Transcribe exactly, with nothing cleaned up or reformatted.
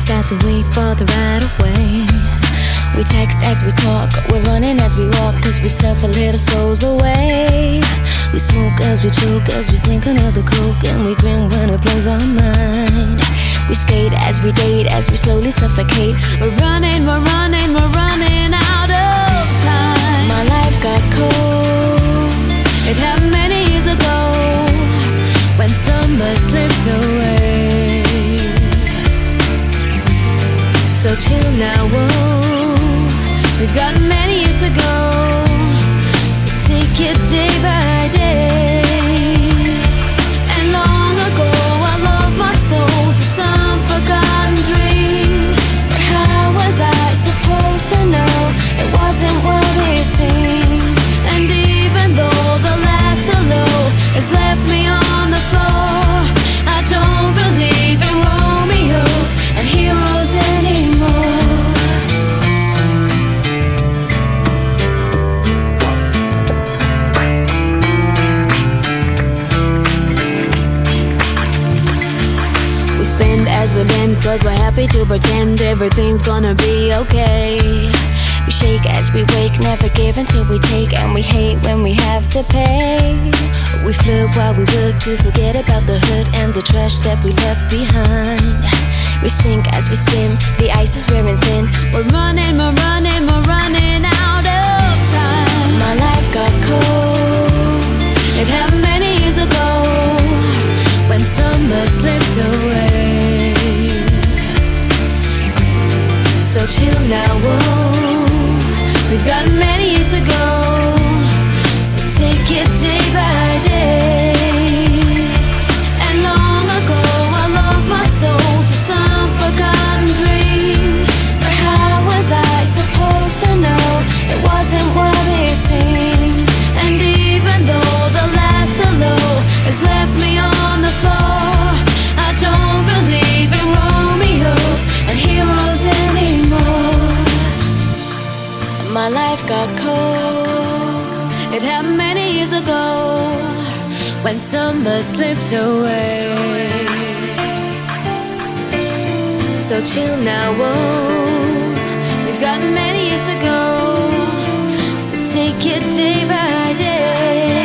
breaks as we wait for the right of way. We text as we talk, we're running as we walk, cause we suffer little souls away. We smoke as we choke, as we sink another coke, and we grin when it blows our mind. We skate as we date, as we slowly suffocate. We're running, we're running, we're running out of time. My life got cold. It happened many years ago, when summer slipped away. So chill now, whoa. We've got many years to go, so take it day by day. And long ago I lost my soul to some forgotten dream. But how was I supposed to know it wasn't what it seemed? And even though the last hello has left me on the floor, I don't believe in Romeos and heroes anymore. As we bend, cause we're happy to pretend everything's gonna be okay. We shake as we wake, never give until we take, and we hate when we have to pay. We flirt while we work to forget about the hurt and the trash that we left behind. We sink as we swim, the ice is wearing thin. We're running, we're running, we're running out of time. My life got cold. It happened many years ago, when summer slipped away. So chill now, whoa. We've got many years to go, so take it day by day. And long ago I lost my soul to some forgotten dream. But how was I supposed to know it wasn't what it seemed? And even though the last hello has left me on the floor, I don't believe in Romeos and heroes anymore. My life got cold. It happened many years ago, when summer slipped away. So chill now, whoa. We've got many years to go, so take it day by day.